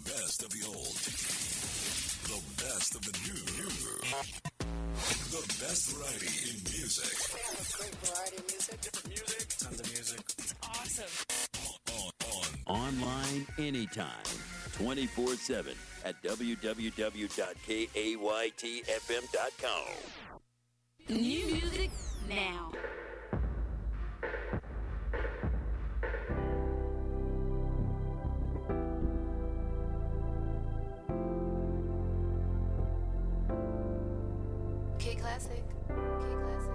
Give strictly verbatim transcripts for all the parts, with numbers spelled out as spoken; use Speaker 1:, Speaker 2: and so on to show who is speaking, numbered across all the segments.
Speaker 1: best of the old, the best of the new, the best variety in music.
Speaker 2: We have a great variety of music.
Speaker 3: Different music. Tons of music.
Speaker 2: It's awesome.
Speaker 1: On, on.
Speaker 4: Online anytime, twenty-four seven at w w w dot kayt f m dot com.
Speaker 5: New music now.
Speaker 6: K Classic. K Classic.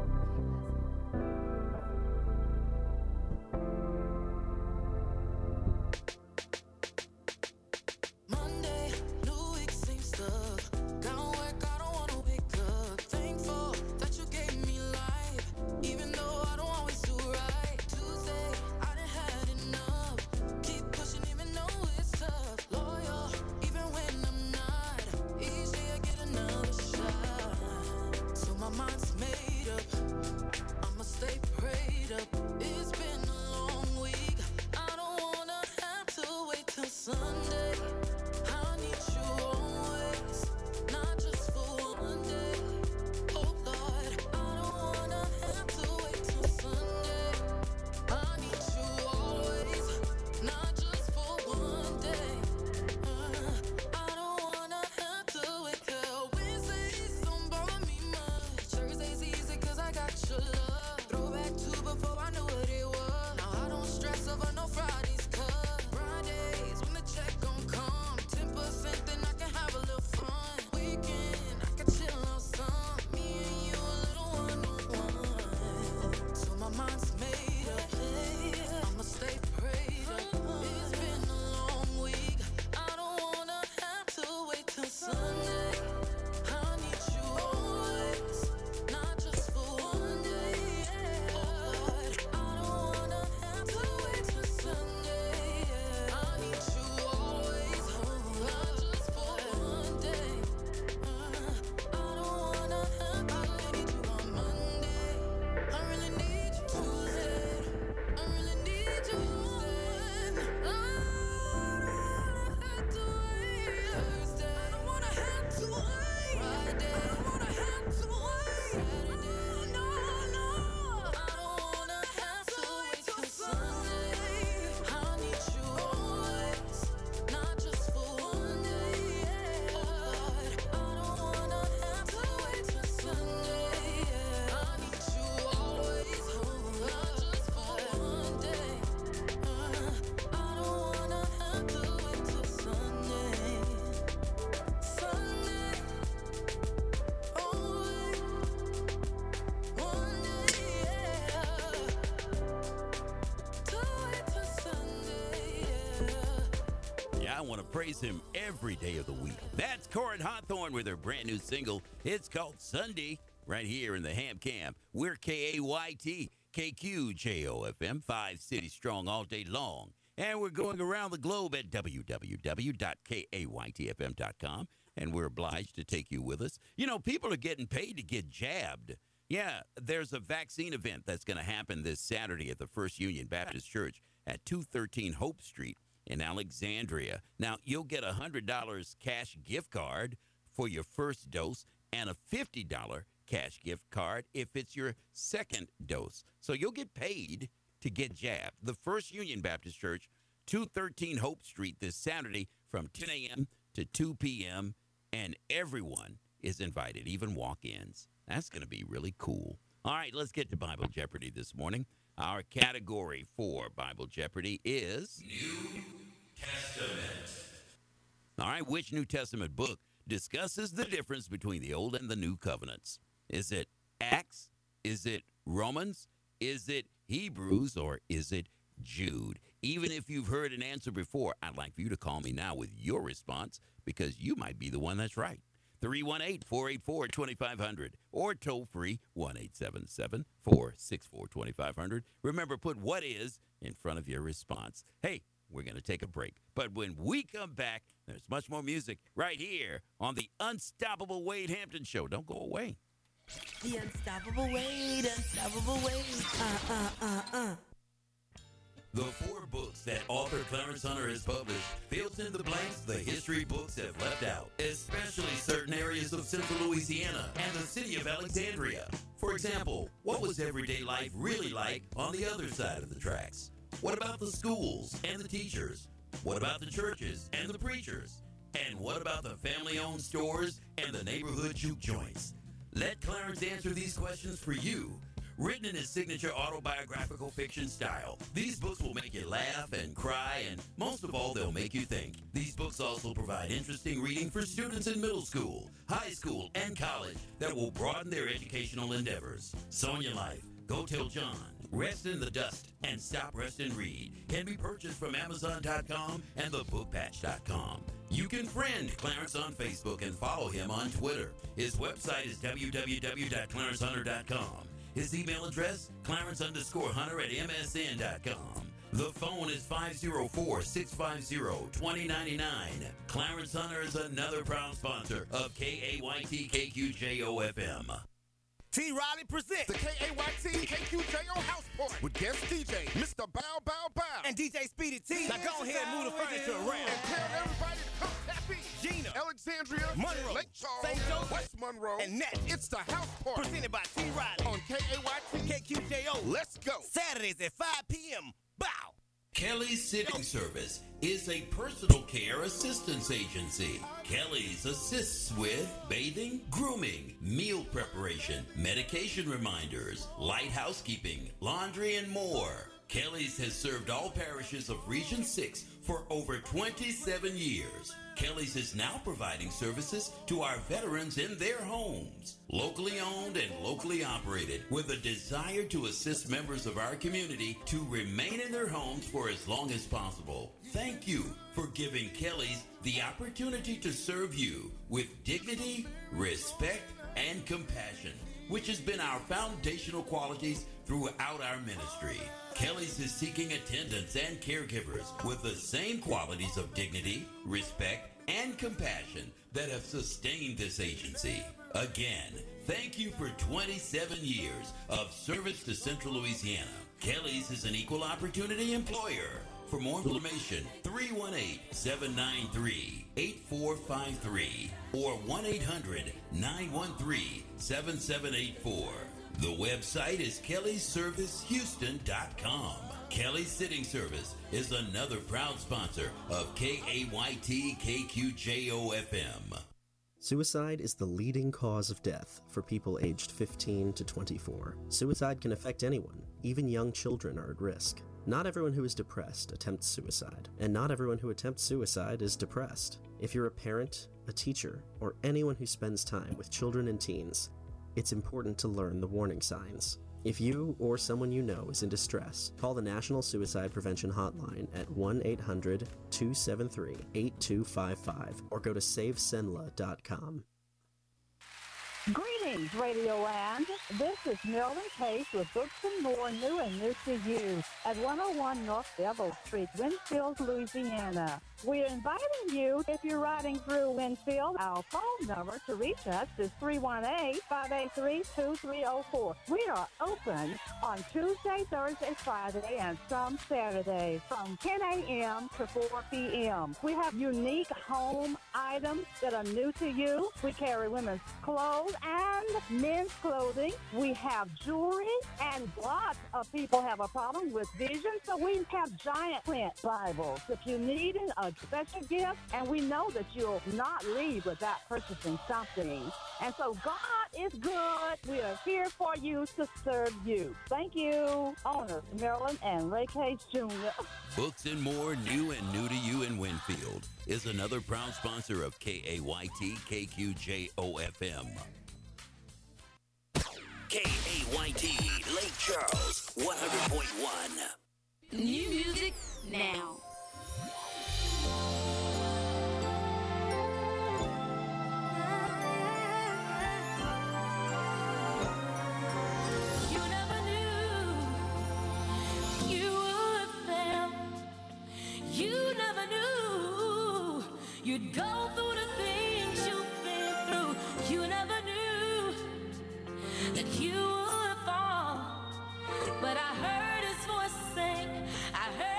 Speaker 7: Monday, new week seems stuck. Gotta work, I don't wanna wake up. Thankful that you gave me life, even though I don't always do right. Tuesday, I done had enough. Keep pushing even though it's tough. Loyal, even when I'm not. Each day I get another shot. So my mind's made up. I'ma stay prayed up. It's been a long week. I don't wanna have to wait till Sunday. I need you always, not just for one day. Oh Lord, I don't wanna have to wait till Sunday. I need you always, not just for one day. Uh, I don't wanna have to wait till Wednesdays don't bother me much. Thursdays easy 'cause I got your love. Throwback to before I knew what it was. Now I don't stress over no Fridays 'cause Fridays when the check gon' come, ten percent then I can have a little fun. Weekend I can chill on some, me and you a little one-on-one. So my mind's made up. I'ma stay prayed up. It's been a long week. I don't wanna have to wait till Sunday. I need you always, not just for one day. Oh Lord, I don't wanna have to wait till Sunday. I need you always, not just for one day. Uh, I don't wanna have to wait you on Monday. I really need you Tuesday. I really need you Wednesday. I don't wanna have to wait Thursday. I don't wanna have to wait Friday. I don't wanna have to wait Saturday. No, no, I don't wanna have to wait till Sunday. I need you always, not just for one day. Oh Lord, I don't wanna have to wait till Sunday. I need you always, not just for one day. Uh, I don't wanna have to wait till Sunday. Sunday, always, one day, yeah. To wait till Sunday, yeah.
Speaker 4: Yeah, I want to praise him every day of the week. That's Corin Hawthorne with her brand new single. It's called Sunday, right here in the Ham Camp. We're K A Y T, K Q J O F M, five cities strong all day long. And we're going around the globe at w w w dot kayt f m dot com. And we're obliged to take you with us. You know, people are getting paid to get jabbed. Yeah, there's a vaccine event that's going to happen this Saturday at the First Union Baptist Church at two thirteen Hope Street in Alexandria. Now, you'll get a one hundred dollars cash gift card for your first dose and a fifty dollars cash gift card if it's your second dose. So you'll get paid to get jabbed. The First Union Baptist Church, two thirteen Hope Street this Saturday from ten a.m. to two p.m., and everyone is invited, even walk-ins. That's going to be really cool. All right, let's get to Bible Jeopardy this morning. Our category for Bible Jeopardy is New Testament. All right, which New Testament book discusses the difference between the Old and the New Covenants? Is it Acts? Is it Romans? Is it Hebrews? Or is it Jude? Even if you've heard an answer before, I'd like for you to call me now with your response because you might be the one that's right. three one eight, four eight four, two five zero zero or toll free one eight seven seven, four six four, two five zero zero. Remember, put what is in front of your response. Hey, we're going to take a break. But when we come back, there's much more music right here on the Unstoppable Wade Hampton Show. Don't go away.
Speaker 8: The Unstoppable Wade, Unstoppable Wade. Uh, uh, uh, uh.
Speaker 4: The four books that author Clarence Hunter has published fills in the blanks the history books have left out, especially certain areas of central Louisiana and the city of Alexandria. For example, what was everyday life really like on the other side of the tracks? What about the schools and the teachers? What about the churches and the preachers? And what about the family-owned stores and the neighborhood juke joints? Let Clarence answer these questions for you. Written in his signature autobiographical fiction style, these books will make you laugh and cry, and most of all, they'll make you think. These books also provide interesting reading for students in middle school, high school, and college that will broaden their educational endeavors. Sonia Life, Go Tell John, Rest in the Dust, and Stop, Rest, and Read can be purchased from Amazon dot com and the book patch dot com. You can friend Clarence on Facebook and follow him on Twitter. His website is w w w dot clarence hunter dot com. His email address, clarence underscore hunter at m s n dot com. The phone is five oh four, six five zero, two oh nine nine. Clarence Hunter is another proud sponsor of K A Y T K Q J O F M.
Speaker 3: T. Riley presents
Speaker 8: The K A Y T K Q J O House Party with guest D J, Mister Bow Bow Bow.
Speaker 3: and D J Speedy T. Now go ahead and move the furniture around.
Speaker 8: And tell everybody to come tap in.
Speaker 3: Gina,
Speaker 8: Alexandria,
Speaker 3: Monroe,
Speaker 8: Lake Charles,
Speaker 3: Saint Joseph,
Speaker 8: West Monroe,
Speaker 3: and Nat.
Speaker 8: It's the House Party
Speaker 3: Presented by T. Riley
Speaker 8: on K A Y T
Speaker 3: K Q J O.
Speaker 8: Let's go.
Speaker 3: Saturdays at five p.m. Bow.
Speaker 4: Kelly's Sitting Service is a personal care assistance agency. Kelly's assists with bathing, grooming, meal preparation, medication reminders, light housekeeping, laundry, and more. Kelly's has served all parishes of Region six for over twenty-seven years. Kelly's is now providing services to our veterans in their homes. Locally owned and locally operated, with a desire to assist members of our community to remain in their homes for as long as possible. Thank you for giving Kelly's the opportunity to serve you with dignity, respect, and compassion, which has been our foundational qualities throughout our ministry. Kelly's is seeking attendants and caregivers with the same qualities of dignity, respect, and compassion that have sustained this agency. Again, thank you for twenty-seven years of service to Central Louisiana. Kelly's is an equal opportunity employer. For more information, three one eight, seven nine three, eight four five three or one eight hundred, nine one three, seven seven eight four. The website is kellys service houston dot com. Kelly's Sitting Service is another proud sponsor of K A Y T K Q J O F M.
Speaker 9: Suicide is the leading cause of death for people aged fifteen to twenty-four. Suicide can affect anyone, even young children are at risk. Not everyone who is depressed attempts suicide, and not everyone who attempts suicide is depressed. If you're a parent, a teacher, or anyone who spends time with children and teens, it's important to learn the warning signs. If you or someone you know is in distress, call the National Suicide Prevention Hotline at one eight hundred, two seven three, eight two five five or go to save senla dot com.
Speaker 10: Greetings, Radio Land. This is Marilyn Case with Books and More New and New to You at one oh one North Devil Street, Winfield, Louisiana. We're inviting you, if you're riding through Winfield, our phone number to reach us is three one eight, five eight three, two three zero four. We are open on Tuesday, Thursday, Friday, and some Saturdays from ten a.m. to four p.m. We have unique home items that are new to you. We carry women's clothes and men's clothing. We have jewelry, and lots of people have a problem with vision, so we have giant print Bibles. If you need a special gift, and we know that you'll not leave without purchasing something. And so God is good. We are here for you to serve you. Thank you. Owners, Marilyn and Ray Case Junior
Speaker 4: Books and More New and New to You in Winfield is another proud sponsor of K A Y T K Q J O F M. K A Y T Lake Charles one hundred point one.
Speaker 5: New music now.
Speaker 7: You never knew you would fail. You never knew you'd go through the things you've been through. You never knew that you would fall. But I heard his voice sing. I heard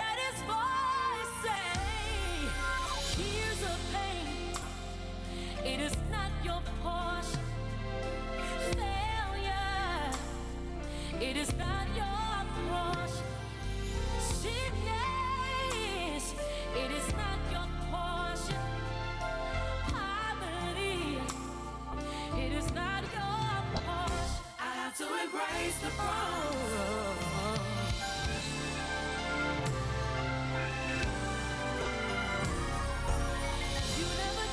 Speaker 7: the pain. It is not your portion. Failure, it is not your portion. Sickness, it is not your portion. Poverty, it is not your portion. I have to embrace the cross. You never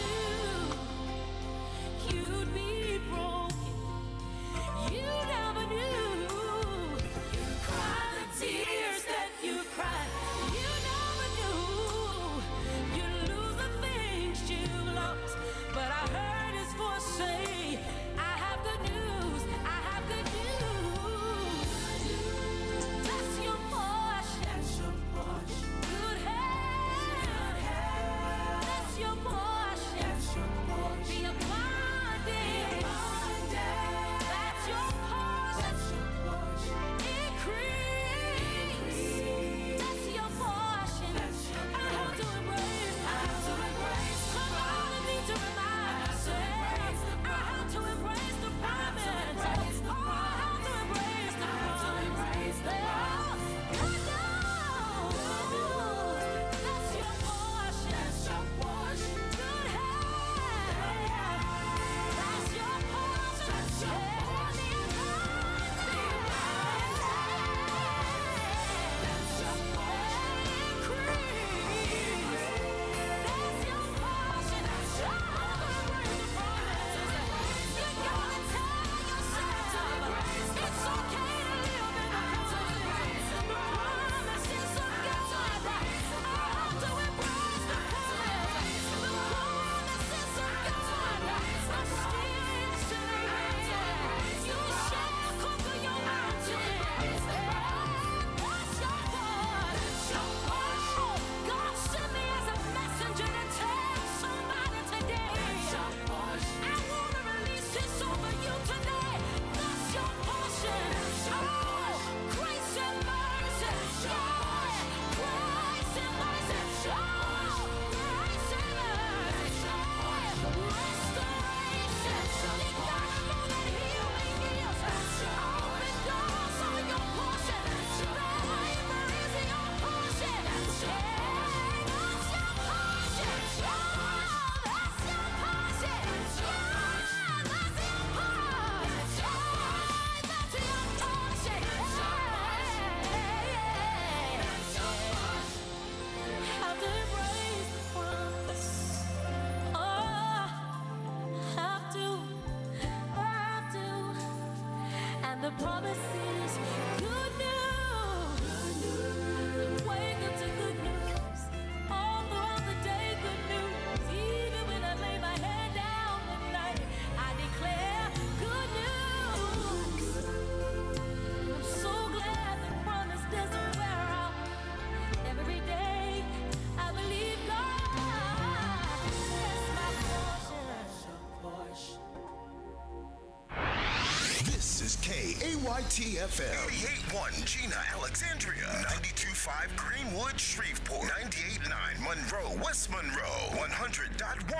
Speaker 7: knew you'd be broken. You never knew you'd cry the tears that you cried. You never knew you'd lose the things you lost. But I heard his voice say, I have good news, I have good news. That's your portion. That's your portion. Good health. That's your portion. That's your portion. Be abundant. That's your portion. That's your portion. Increase. That's your portion. That's your portion. I have to embrace. I have to embrace. Come on, I need to remind myself. I have to embrace the promise. Oh, I have to embrace the promise. Good news. That's your portion. That's your portion. Good health. That's your portion. That's your portion. That's your portion. Increase. That's your portion. That's your portion. You gotta tell yourself it's okay to live in the promise. The promises of God. I have to embrace the promise. The promises of God are still standing. You shall conquer your mountain. That's your portion. God sent me as a messenger to tell somebody today. I want to release this over you today. That's your portion. Oh, grace and mercy. Yeah, grace and mercy. Oh, grace and mercy. Restoration. You gotta know that healing is. Open doors are your portion. Favor is your portion. Yeah, that's your portion. Yeah, that's your portion. Yeah, that's your portion. Yeah, that's your portion. Have to embrace the promise. Oh, have to, have to. And the promise is good news. Wake up to good news. All throughout the day, good news. Even when I lay my head down at night, I declare good news. I'm so glad the promise doesn't wear out. Every day I believe God. That's my portion.
Speaker 1: This is K A Y T F M. eighty-eight point one Gina, Alexandria. ninety-two point five Greenwood, Shreveport. ninety-eight point nine Monroe, West Monroe. one hundred point one